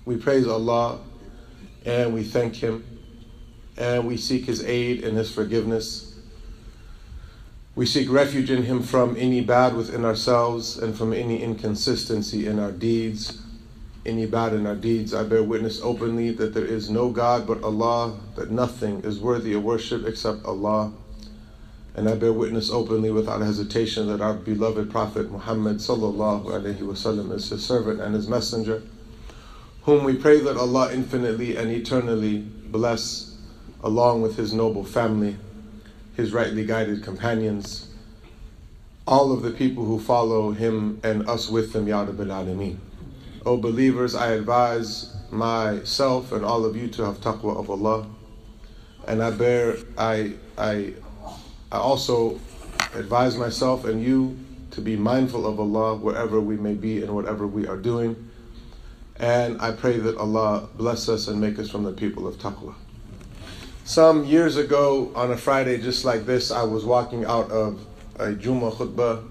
We praise Allah and we thank Him and we seek His aid and His forgiveness. We seek refuge in Him from any bad within ourselves and from any inconsistency in our deeds. Any bad in our deeds. I bear witness openly that there is no God but Allah, that nothing is worthy of worship except Allah. And I bear witness openly without hesitation that our beloved Prophet Muhammad sallallahu alaihi wasallam is His servant and His messenger, whom we pray that Allah infinitely and eternally bless, along with His noble family, His rightly guided companions, all of the people who follow Him and us with them, Ya Rabbil Alameen. O believers, I advise myself and all of you to have taqwa of Allah. And I also advise myself and you to be mindful of Allah wherever we may be and whatever we are doing. And I pray that Allah bless us and make us from the people of taqwa. Some years ago on a Friday just like this, I was walking out of a Jummah khutbah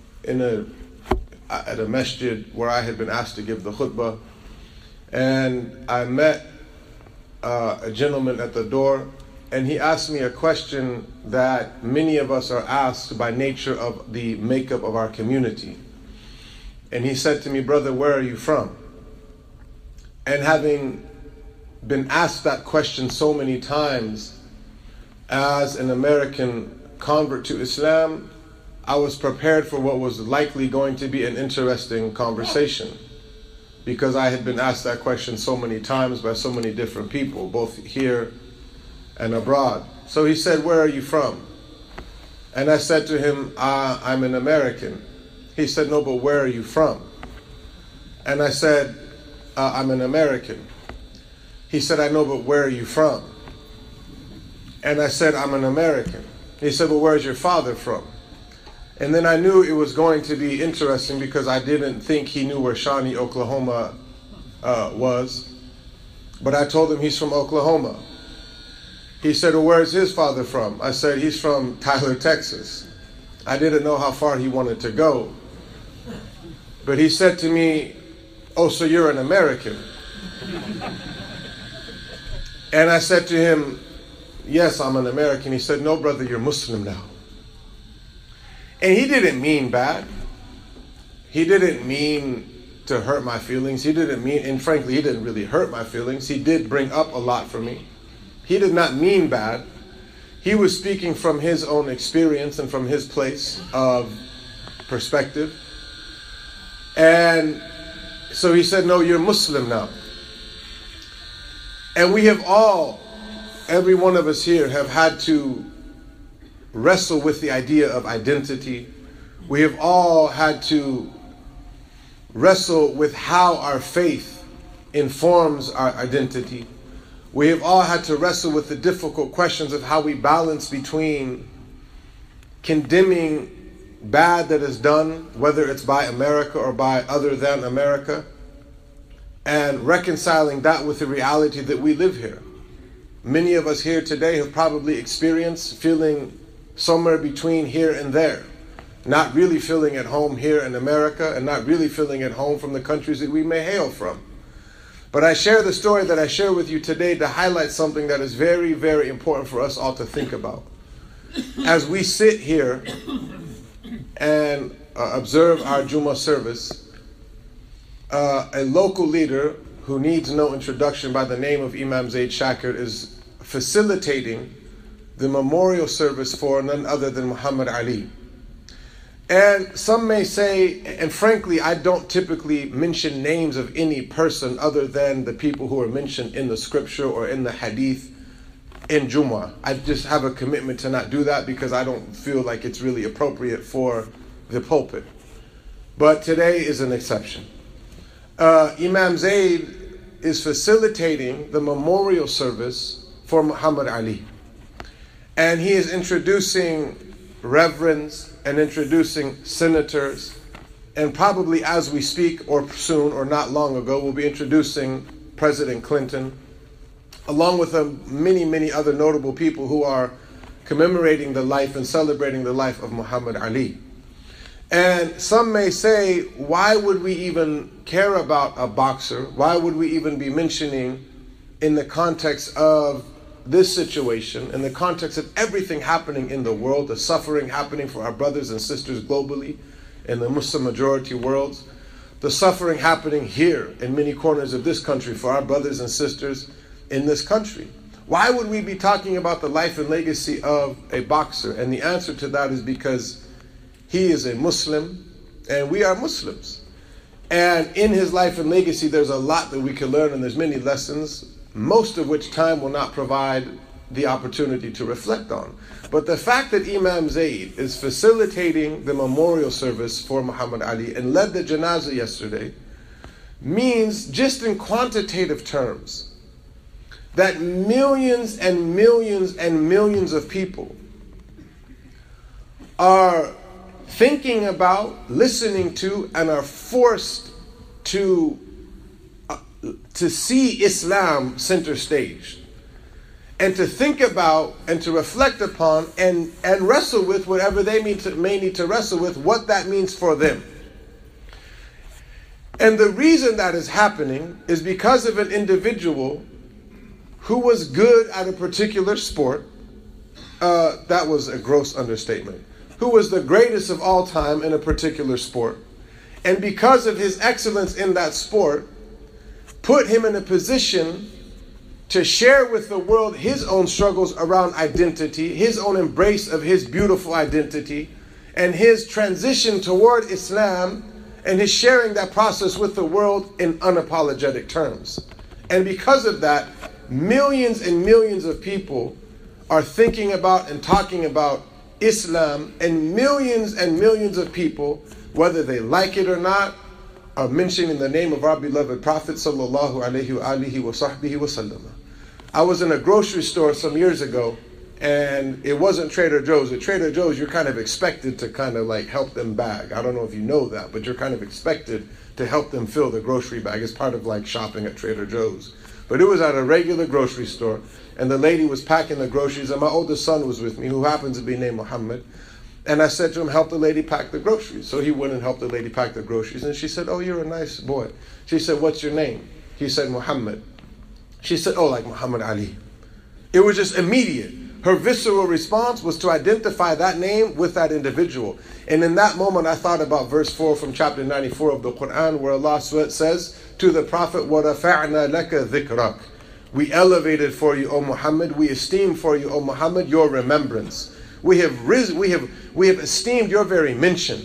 at a masjid where I had been asked to give the khutbah. And I met a gentleman at the door, and he asked me a question that many of us are asked by nature of the makeup of our community. And he said to me, "Brother, where are you from?" And having been asked that question so many times as an American convert to Islam, I was prepared for what was likely going to be an interesting conversation, because I had been asked that question so many times by so many different people, both here and abroad. So he said, "Where are you from?" And I said to him, "I'm an American." He said, "No, but where are you from?" And I said, "I'm an American." He said, "I know, but where are you from?" And I said, "I'm an American." He said, "Well, where's your father from?" And then I knew it was going to be interesting, because I didn't think he knew where Shawnee, Oklahoma was. But I told him he's from Oklahoma. He said, "Well, where's his father from?" I said, "He's from Tyler, Texas." I didn't know how far he wanted to go. But he said to me, "Oh, so you're an American?" And I said to him, "Yes, I'm an American." He said, "No, brother, you're Muslim now." And he didn't mean bad. He didn't mean to hurt my feelings. And frankly, he didn't really hurt my feelings. He did bring up a lot for me. He did not mean bad. He was speaking from his own experience and from his place of perspective. And so he said, "No, you're Muslim now." And we have all, every one of us here, have had to wrestle with the idea of identity. We have all had to wrestle with how our faith informs our identity. We have all had to wrestle with the difficult questions of how we balance between condemning bad that is done, whether it's by America or by other than America, and reconciling that with the reality that we live here. Many of us here today have probably experienced feeling somewhere between here and there, not really feeling at home here in America and not really feeling at home from the countries that we may hail from. But I share the story that I share with you today to highlight something that is very, very important for us all to think about. As we sit here and observe our Jummah service, a local leader who needs no introduction by the name of Imam Zaid Shakir is facilitating the memorial service for none other than Muhammad Ali. And some may say, and frankly, I don't typically mention names of any person other than the people who are mentioned in the scripture or in the hadith in Jummah. I just have a commitment to not do that because I don't feel like it's really appropriate for the pulpit. But today is an exception. Imam Zaid is facilitating the memorial service for Muhammad Ali. And he is introducing reverends and introducing senators, and probably as we speak or soon or not long ago, we'll be introducing President Clinton, along with many, many other notable people who are commemorating the life and celebrating the life of Muhammad Ali. And some may say, why would we even care about a boxer? Why would we even be mentioning in the context of this situation, in the context of everything happening in the world, the suffering happening for our brothers and sisters globally in the Muslim majority worlds, the suffering happening here in many corners of this country for our brothers and sisters in this country? Why would we be talking about the life and legacy of a boxer? And the answer to that is because he is a Muslim and we are Muslims. And in his life and legacy, there's a lot that we can learn, and there's many lessons, most of which time will not provide the opportunity to reflect on. But the fact that Imam Zayd is facilitating the memorial service for Muhammad Ali and led the janazah yesterday means, just in quantitative terms, that millions and millions and millions of people are thinking about, listening to, and are forced to see Islam center stage, and to think about and to reflect upon and wrestle with whatever they may need to wrestle with, what that means for them. And the reason that is happening is because of an individual who was good at a particular sport. That was a gross understatement. Who was the greatest of all time in a particular sport. And because of his excellence in that sport, put him in a position to share with the world his own struggles around identity, his own embrace of his beautiful identity, and his transition toward Islam, and his sharing that process with the world in unapologetic terms. And because of that, millions and millions of people are thinking about and talking about Islam, and millions of people, whether they like it or not, are mentioning the name of our beloved Prophet sallallahu alaihi wa alihi wa sahbihi wa sallam. I was in a grocery store some years ago, and it wasn't Trader Joe's. At Trader Joe's, you're kind of expected to kind of like help them bag. I don't know if you know that, but you're kind of expected to help them fill the grocery bag. It's part of like shopping at Trader Joe's. But it was at a regular grocery store, and the lady was packing the groceries, and my oldest son was with me, who happens to be named Muhammad. And I said to him, help the lady pack the groceries. So he went and helped the lady pack the groceries, and she said, oh, you're a nice boy. She said, what's your name? He said, Muhammad. She said, oh, like Muhammad Ali. It was just immediate. Her visceral response was to identify that name with that individual. And in that moment, I thought about verse 4 from chapter 94 of the Quran, where Allah says to the Prophet, وَرَفَعْنَا لَكَ ذِكْرَكَ. We elevated for you, O Muhammad. We esteemed for you, O Muhammad, your remembrance. We have esteemed your very mention.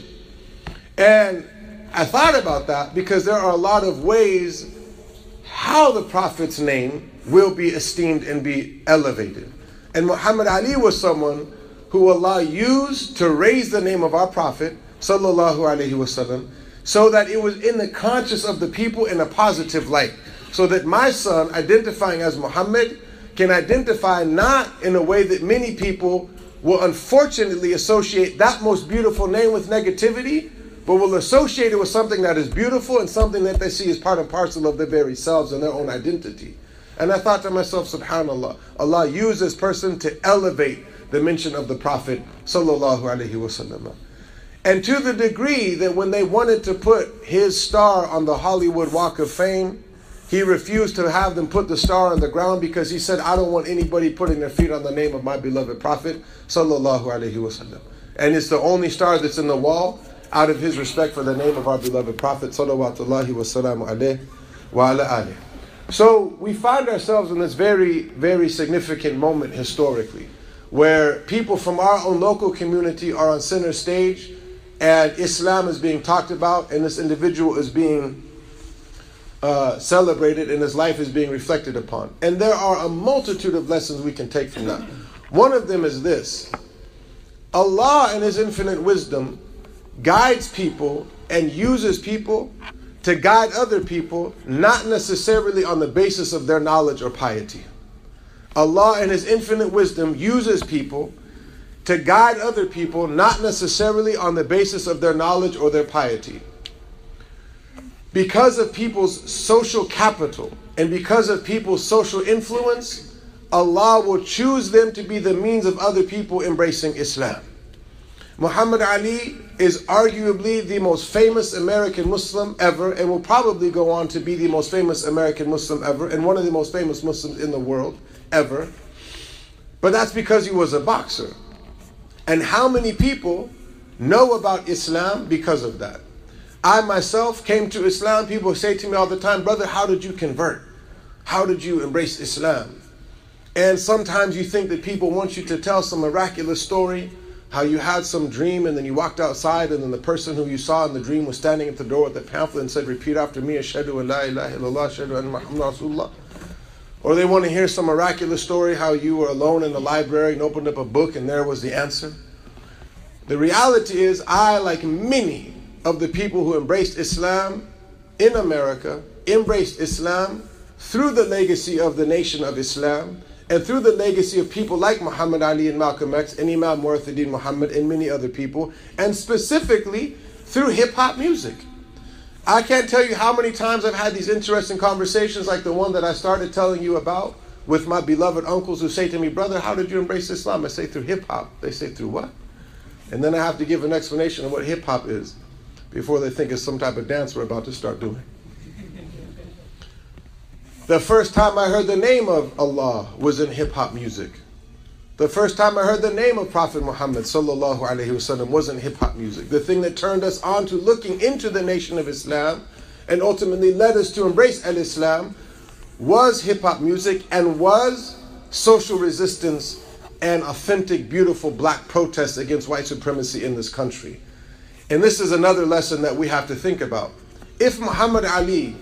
And I thought about that because there are a lot of ways how the Prophet's name will be esteemed and be elevated. And Muhammad Ali was someone who Allah used to raise the name of our Prophet sallallahu alaihi wasallam, so that it was in the conscious of the people in a positive light. So that my son, identifying as Muhammad, can identify not in a way that many people will unfortunately associate that most beautiful name with negativity, but will associate it with something that is beautiful and something that they see as part and parcel of their very selves and their own identity. And I thought to myself, subhanAllah, Allah used this person to elevate the mention of the Prophet sallallahu alaihi wasallam. And to the degree that when they wanted to put his star on the Hollywood Walk of Fame, he refused to have them put the star on the ground because he said, I don't want anybody putting their feet on the name of my beloved Prophet sallallahu alaihi wasallam. And it's the only star that's in the wall out of his respect for the name of our beloved Prophet sallallahu wasallamu alaihi wa ala alih. So we find ourselves in this very, very significant moment historically, where people from our own local community are on center stage, and Islam is being talked about, and this individual is being celebrated, and his life is being reflected upon. And there are a multitude of lessons we can take from that. One of them is this: Allah in His infinite wisdom guides people and uses people to guide other people, not necessarily on the basis of their knowledge or piety. Allah in His infinite wisdom uses people to guide other people, not necessarily on the basis of their knowledge or their piety. Because of people's social capital and because of people's social influence, Allah will choose them to be the means of other people embracing Islam. Muhammad Ali is arguably the most famous American Muslim ever, and will probably go on to be the most famous American Muslim ever, and one of the most famous Muslims in the world ever. But that's because he was a boxer. And how many people know about Islam because of that? I myself came to Islam. People say to me all the time, brother, how did you convert? How did you embrace Islam? And sometimes you think that people want you to tell some miraculous story, how you had some dream and then you walked outside and then the person who you saw in the dream was standing at the door with the pamphlet and said, repeat after me, Ashhadu an la ilaha illallah, Ashhadu anna Muhammadan Rasulullah. Or they want to hear some miraculous story, how you were alone in the library and opened up a book and there was the answer. The reality is, I, like many of the people who embraced Islam in America, embraced Islam through the legacy of the Nation of Islam, and through the legacy of people like Muhammad Ali and Malcolm X and Imam Muwahhidin Muhammad and many other people, and specifically through hip-hop music. I can't tell you how many times I've had these interesting conversations like the one that I started telling you about with my beloved uncles who say to me, brother, how did you embrace Islam? I say, through hip-hop. They say, through what? And then I have to give an explanation of what hip-hop is before they think it's some type of dance we're about to start doing. The first time I heard the name of Allah was in hip-hop music. The first time I heard the name of Prophet Muhammad sallallahu alaihi wasallam was in hip-hop music. The thing that turned us on to looking into the Nation of Islam and ultimately led us to embrace al-Islam was hip-hop music and was social resistance and authentic, beautiful black protests against white supremacy in this country. And this is another lesson that we have to think about. If Muhammad Ali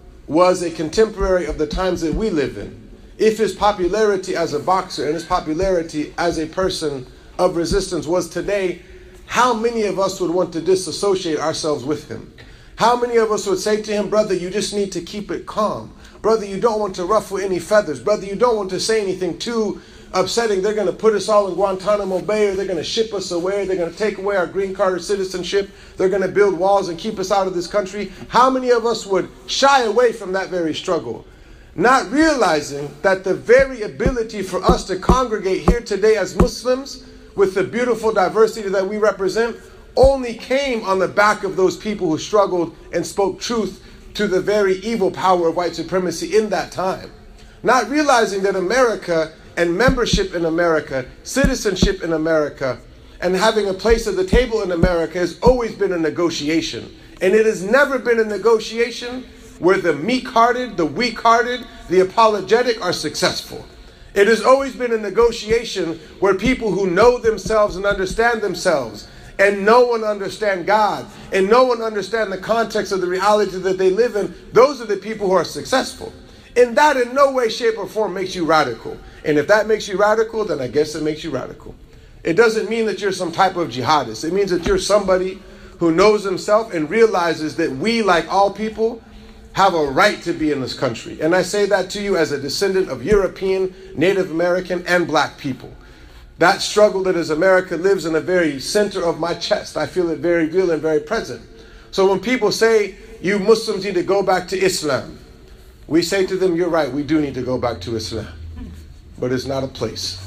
was a contemporary of the times that we live in, if his popularity as a boxer and his popularity as a person of resistance was today, how many of us would want to disassociate ourselves with him? How many of us would say to him, brother, you just need to keep it calm. Brother, you don't want to ruffle any feathers. Brother, you don't want to say anything too upsetting. They're going to put us all in Guantanamo Bay, or they're going to ship us away. They're going to take away our green card or citizenship. They're going to build walls and keep us out of this country. How many of us would shy away from that very struggle, not realizing that the very ability for us to congregate here today as Muslims with the beautiful diversity that we represent only came on the back of those people who struggled and spoke truth to the very evil power of white supremacy in that time. Not realizing that America and membership in America, citizenship in America, and having a place at the table in America has always been a negotiation. And it has never been a negotiation where the meek-hearted, the weak-hearted, the apologetic are successful. It has always been a negotiation where people who know themselves and understand themselves, and no one understand God, and no one understand the context of the reality that they live in, those are the people who are successful. And that in no way, shape, or form makes you radical. And if that makes you radical, then I guess it makes you radical. It doesn't mean that you're some type of jihadist. It means that you're somebody who knows himself and realizes that we, like all people, have a right to be in this country. And I say that to you as a descendant of European, Native American, and black people. That struggle that is America lives in the very center of my chest. I feel it very real and very present. So when people say, you Muslims need to go back to Islam, we say to them, you're right, we do need to go back to Islam. But it's not a place.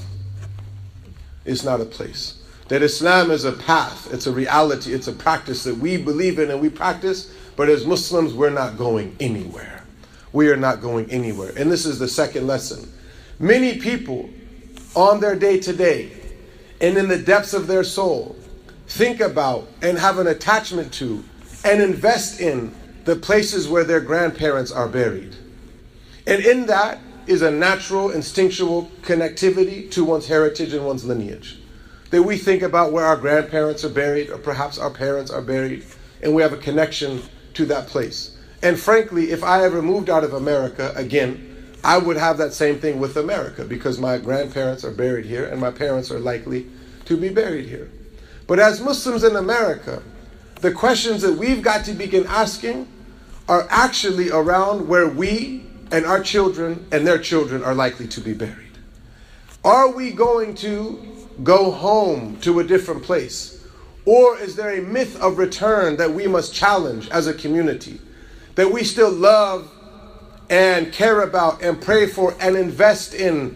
It's not a place. That Islam is a path, it's a reality, it's a practice that we believe in and we practice, but as Muslims, we're not going anywhere. We are not going anywhere. And this is the second lesson. Many people on their day-to-day and in the depths of their soul think about and have an attachment to and invest in the places where their grandparents are buried. And in that is a natural, instinctual connectivity to one's heritage and one's lineage. That we think about where our grandparents are buried, or perhaps our parents are buried, and we have a connection to that place. And frankly, if I ever moved out of America again, I would have that same thing with America, because my grandparents are buried here and my parents are likely to be buried here. But as Muslims in America, the questions that we've got to begin asking are actually around where we and our children and their children are likely to be buried. Are we going to go home to a different place? Or is there a myth of return that we must challenge as a community? That we still love and care about and pray for and invest in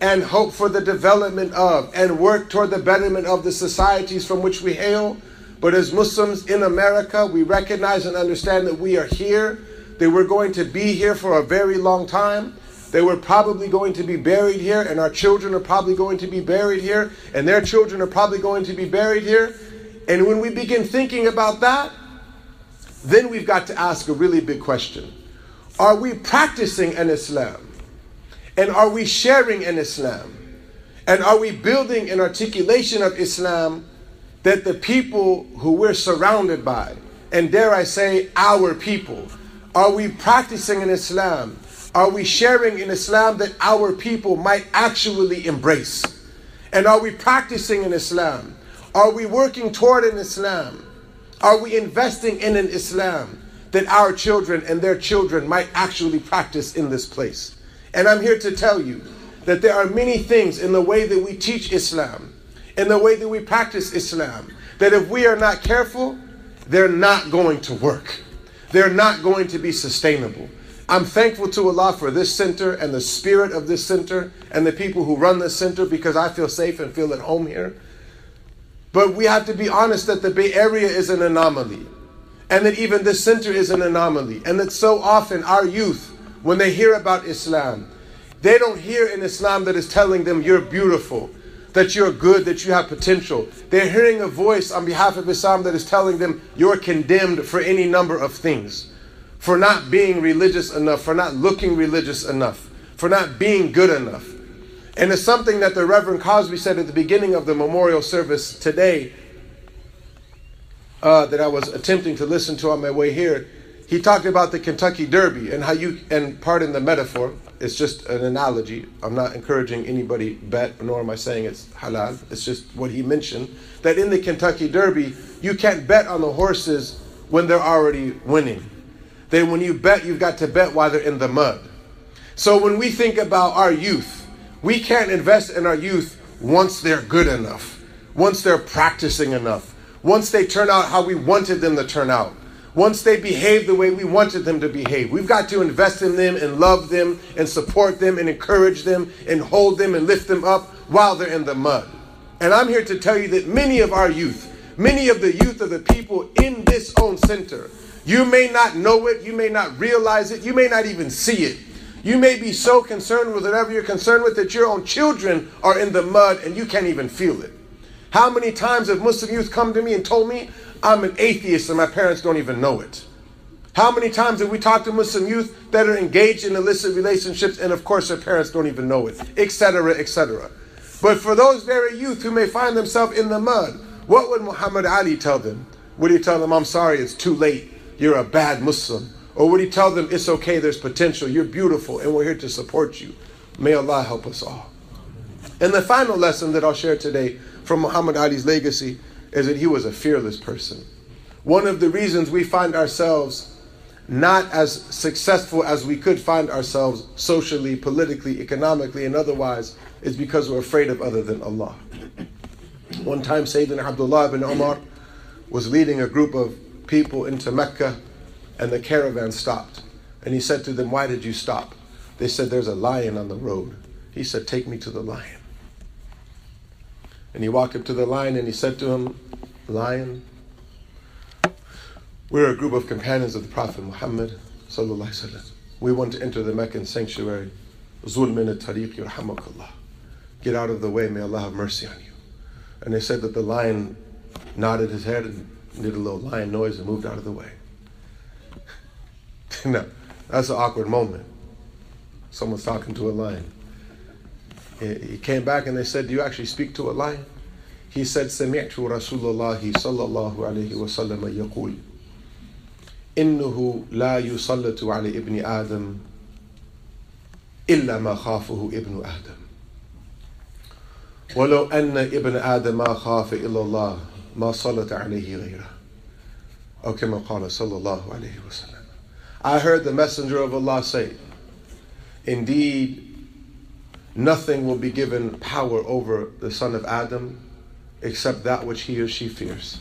and hope for the development of and work toward the betterment of the societies from which we hail. But as Muslims in America, we recognize and understand that we are here, that we're going to be here for a very long time, that we're probably going to be buried here, and our children are probably going to be buried here, and their children are probably going to be buried here. And when we begin thinking about that, then we've got to ask a really big question. Are we practicing an Islam? And are we sharing an Islam? And are we building an articulation of Islam that the people who we're surrounded by, and dare I say, our people, are we practicing an Islam? Are we sharing an Islam that our people might actually embrace? And are we practicing an Islam? Are we working toward an Islam? Are we investing in an Islam that our children and their children might actually practice in this place? And I'm here to tell you that there are many things in the way that we teach Islam, in the way that we practice Islam, that if we are not careful, they're not going to work. They're not going to be sustainable. I'm thankful to Allah for this center and the spirit of this center and the people who run this center, because I feel safe and feel at home here. But we have to be honest that the Bay Area is an anomaly, and that even this center is an anomaly, and that so often our youth, when they hear about Islam, they don't hear an Islam that is telling them you're beautiful, that you're good, that you have potential. They're hearing a voice on behalf of Islam that is telling them you're condemned for any number of things, for not being religious enough, for not looking religious enough, for not being good enough. And it's something that the Reverend Cosby said at the beginning of the memorial service today, that I was attempting to listen to on my way here. He talked about the Kentucky Derby and how you, and pardon the metaphor, it's just an analogy. I'm not encouraging anybody bet, nor am I saying it's halal. It's just what he mentioned, that in the Kentucky Derby, you can't bet on the horses when they're already winning. That when you bet, you've got to bet while they're in the mud. So when we think about our youth, we can't invest in our youth once they're good enough, once they're practicing enough, once they turn out how we wanted them to turn out, once they behave the way we wanted them to behave. We've got to invest in them and love them and support them and encourage them and hold them and lift them up while they're in the mud. And I'm here to tell you that many of our youth, many of the youth of the people in this own center, you may not know it, you may not realize it, you may not even see it. You may be so concerned with whatever you're concerned with that your own children are in the mud and you can't even feel it. How many times have Muslim youth come to me and told me, I'm an atheist and my parents don't even know it? How many times have we talked to Muslim youth that are engaged in illicit relationships and of course their parents don't even know it, etc., etc. But for those very youth who may find themselves in the mud, what would Muhammad Ali tell them? Would he tell them, I'm sorry, it's too late, you're a bad Muslim? Or would he tell them, it's okay, there's potential, you're beautiful, and we're here to support you? May Allah help us all. And the final lesson that I'll share today from Muhammad Ali's legacy is that he was a fearless person. One of the reasons we find ourselves not as successful as we could find ourselves socially, politically, economically, and otherwise is because we're afraid of other than Allah. One time Sayyidina Abdullah ibn Umar was leading a group of people into Mecca, and the caravan stopped. And he said to them, why did you stop? They said, there's a lion on the road. He said, take me to the lion. And he walked up to the lion and he said to him, lion, we're a group of companions of the Prophet Muhammad sallallahu alaihi wasallam. We want to enter the Meccan sanctuary. Zul min at-tariq yarhamakallah. Get out of the way, may Allah have mercy on you. And they said that the lion nodded his head and did a little lion noise and moved out of the way. No, that's an awkward moment. Someone's talking to a lion. He came back and they said, do you actually speak to a lion? He said, سمعت رسول الله صلى الله عليه وسلم يقول إنه لا يسلط على ابن آدم إلا ما خافه ابن آدم ولو أن ابن آدم ما خاف إلا الله ما صلت عليه غيره أو كما قال صلى الله عليه وسلم. I heard the Messenger of Allah say, indeed, nothing will be given power over the son of Adam except that which he or she fears.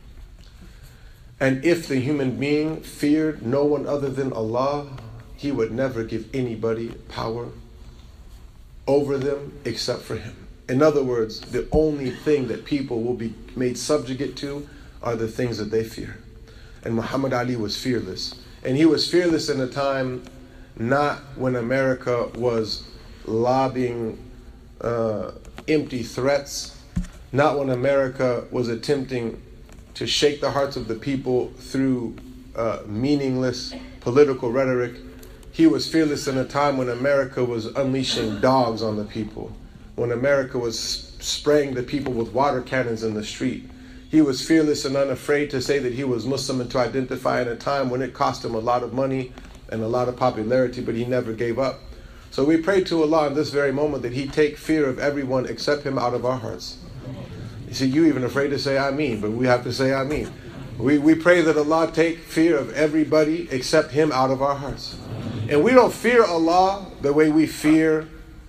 And if the human being feared no one other than Allah, he would never give anybody power over them except for him. In other words, the only thing that people will be made subjugate to are the things that they fear. And Muhammad Ali was fearless. And he was fearless in a time not when America was lobbing empty threats, not when America was attempting to shake the hearts of the people through meaningless political rhetoric. He was fearless in a time when America was unleashing dogs on the people, when America was spraying the people with water cannons in the street. He was fearless and unafraid to say that he was Muslim and to identify in a time when it cost him a lot of money and a lot of popularity, but he never gave up. So we pray to Allah in this very moment that He take fear of everyone except Him out of our hearts. You see, you even afraid to say Ameen, but we have to say Ameen. We pray that Allah take fear of everybody except Him out of our hearts. And we don't fear Allah the way we fear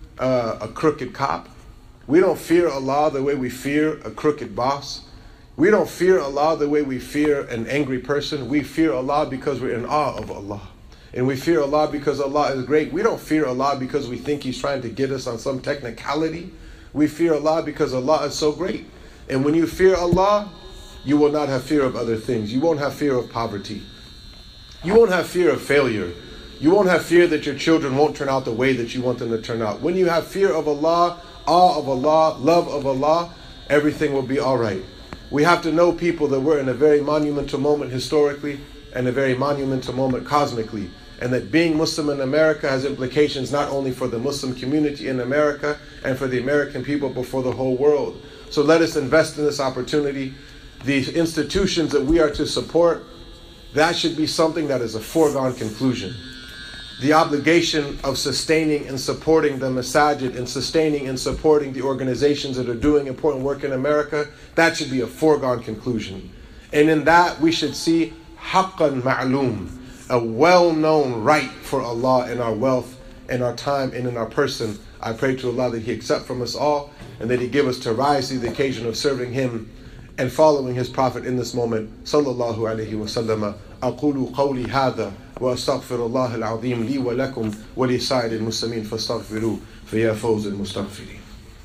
a crooked cop. We don't fear Allah the way we fear a crooked boss. We don't fear Allah the way we fear an angry person. We fear Allah because we're in awe of Allah. And we fear Allah because Allah is great. We don't fear Allah because we think He's trying to get us on some technicality. We fear Allah because Allah is so great. And when you fear Allah, you will not have fear of other things. You won't have fear of poverty. You won't have fear of failure. You won't have fear that your children won't turn out the way that you want them to turn out. When you have fear of Allah, awe of Allah, love of Allah, everything will be all right. We have to know, people, that we're in a very monumental moment historically and a very monumental moment cosmically. And that being Muslim in America has implications not only for the Muslim community in America and for the American people, but for the whole world. So let us invest in this opportunity. The institutions that we are to support, that should be something that is a foregone conclusion. The obligation of sustaining and supporting the masajid and sustaining and supporting the organizations that are doing important work in America, that should be a foregone conclusion. And in that we should see haqqan ma'loom, a well-known right for Allah in our wealth, in our time, and in our person. I pray to Allah that He accept from us all and that He give us to rise to the occasion of serving Him and following His Prophet in this moment. Sallallahu alayhi wa sallam. أقول قولي هذا وأستغفر الله العظيم لي ولكم ولسائر المسلمين فاستغفروه فيا فوز المستغفرين.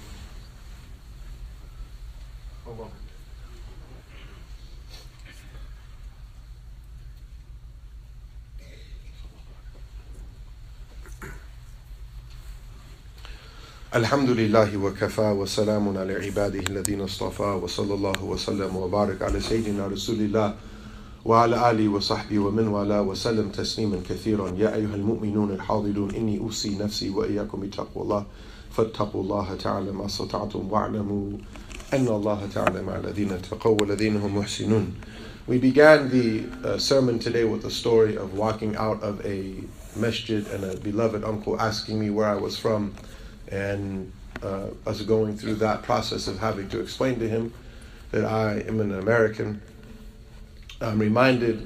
الحمد لله وكفى وسلام على عباده الذين اصطفى وصلى الله وسلم وبارك على سيدنا رسول الله وعلى آله وصحبه ومن والاه وسلم تسليما كثيرا. يا أيها المؤمنون الحاضرون إني أوصي نفسي وإياكم بتقوى الله فاتقوا الله تعالى ما استطعتم واعلموا أن الله تعالى مع الذين اتقوا والذين هم محسنون. We began the sermon today with a story of walking out of a masjid and a beloved uncle asking me where I was from, and us going through that process of having to explain to him that I am an American. I'm reminded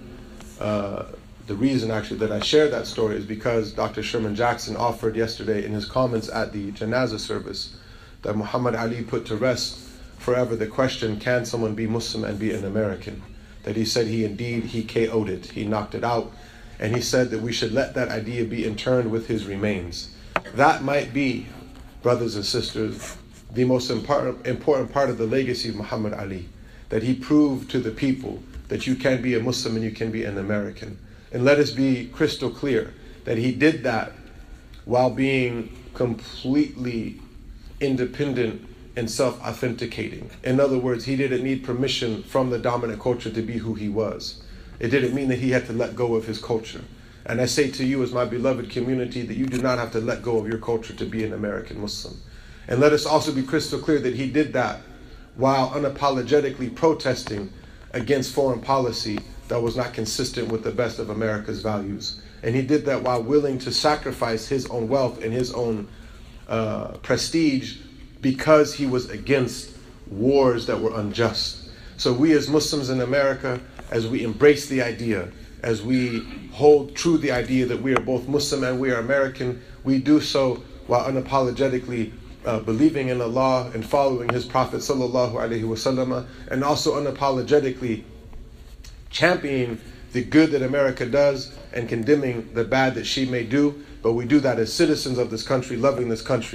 the reason actually that I share that story is because Dr. Sherman Jackson offered yesterday in his comments at the Janazah service that Muhammad Ali put to rest forever the question, can someone be Muslim and be an American? That he said he KO'd it, he knocked it out, and he said that we should let that idea be interned with his remains. That might be, brothers and sisters, the most important part of the legacy of Muhammad Ali, that he proved to the people that you can be a Muslim and you can be an American. And let us be crystal clear that he did that while being completely independent and self-authenticating. In other words, he didn't need permission from the dominant culture to be who he was. It didn't mean that he had to let go of his culture. And I say to you as my beloved community that you do not have to let go of your culture to be an American Muslim. And let us also be crystal clear that he did that while unapologetically protesting against foreign policy that was not consistent with the best of America's values. And he did that while willing to sacrifice his own wealth and his own prestige because he was against wars that were unjust. So we as Muslims in America, as we embrace the idea, as we hold true the idea that we are both Muslim and we are American, we do so while unapologetically believing in Allah and following His Prophet sallallahu alaihi wasallam, and also unapologetically championing the good that America does and condemning the bad that she may do. But we do that as citizens of this country, loving this country.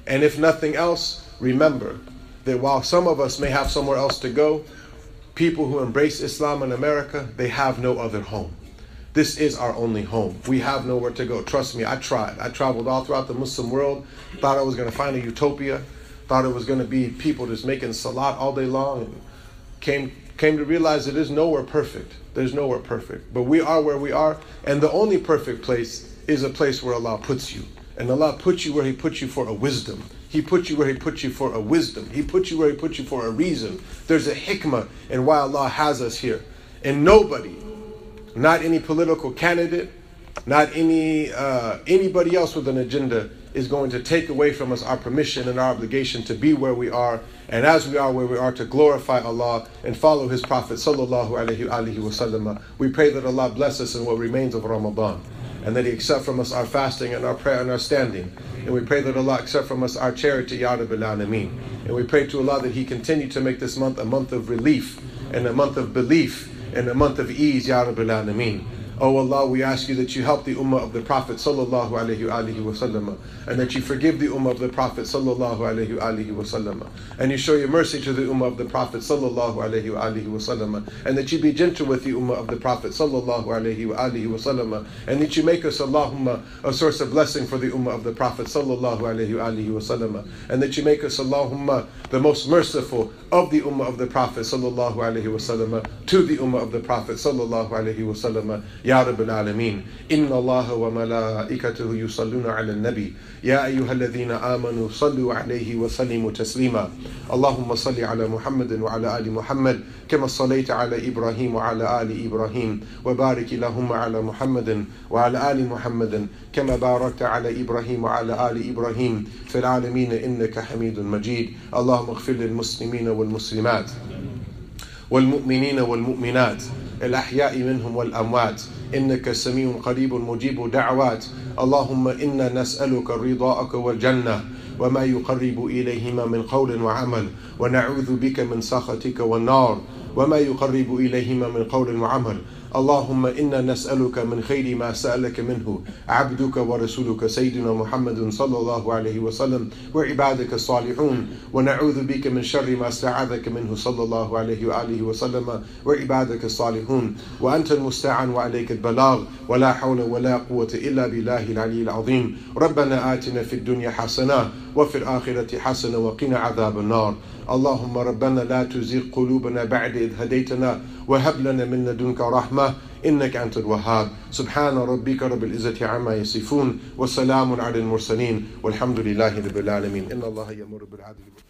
And if nothing else, remember that while some of us may have somewhere else to go, people who embrace Islam in America, they have no other home. This is our only home. We have nowhere to go. Trust me, I tried. I traveled all throughout the Muslim world, thought I was going to find a utopia, thought it was going to be people just making salat all day long, and came to realize that there's nowhere perfect. There's nowhere perfect. But we are where we are, and the only perfect place is a place where Allah puts you. And Allah puts you where He puts you for a wisdom. He put you where He put you for a wisdom. He put you where He put you for a reason. There's a hikmah in why Allah has us here. And nobody, not any political candidate, not anybody else with an agenda, is going to take away from us our permission and our obligation to be where we are, and as we are where we are, to glorify Allah and follow His Prophet sallallahu alaihi wasallam. We pray that Allah bless us in what remains of Ramadan, and that He accept from us our fasting and our prayer and our standing. And we pray that Allah accept from us our charity, Ya Rabbil Alameen. And we pray to Allah that He continue to make this month a month of relief, and a month of belief, and a month of ease, Ya Rabbil Alameen. Oh Allah, we ask you that you help the ummah of the Prophet sallallahu alaihi wasallam, and that you forgive the ummah of the Prophet sallallahu alaihi wasallam, and you show your mercy to the ummah of the Prophet sallallahu alaihi wasallam, and that you be gentle with the ummah of the Prophet sallallahu alaihi wasallam, and that you make us, Allahumma, a source of blessing for the ummah of the Prophet sallallahu alaihi wasallam, and that you make us, Allahumma, the most merciful of the ummah of the Prophet sallallahu alaihi wasallam to the ummah of the Prophet sallallahu alaihi wasallam. Ya Rabbil Alameen. Inna Allah wa malaikatahu yusalluna ala nabi. Ya ayyuhalladhina amanu sallu alayhi wa sallimu taslima. Allahumma salli ala Muhammadin wa ala ali Muhammad kama sallaita ala Ibrahim wa ala ali Ibrahim wa barik lahumma ala Muhammadin wa ala ali Muhammadin kama barakta ala Ibrahim wa ala ali Ibrahim fil alameen innaka Hamidun Majid. Allahumma ighfir lil muslimina wal muslimat wal mu'minina wal mu'minat الأحياء منهم والأموات إنك سميع قريب مجيب دعوات. اللهم إنا نسألك رضاءك والجنة وما يقرب إليهما من قول وعمل، ونعوذ بك من سخطك والنار وما يقرب إليهما من قول وعمل. اللهم إنا نسألك من خير ما سألك منه عبدك ورسولك سيدنا محمد صلى الله عليه وسلم وعبادك الصالحون، ونعوذ بك من شر ما استعاذك منه صلى الله عليه وآله وسلم وعبادك الصالحون. وأنت المستعان وعليك البلاغ، ولا حول ولا قوة إلا بالله العلي العظيم. ربنا آتنا في الدنيا حسنة وفي الآخرة حسنة وقنا عذاب النار. اللهم ربنا لا تزغ قلوبنا بعد إذ هديتنا وهب لنا من لدنك رحمة إنك أنت الوهاب. سبحان ربك رب العزة عما يصفون وسلام على المرسلين والحمد لله رب العالمين. إن الله يأمر بالعدل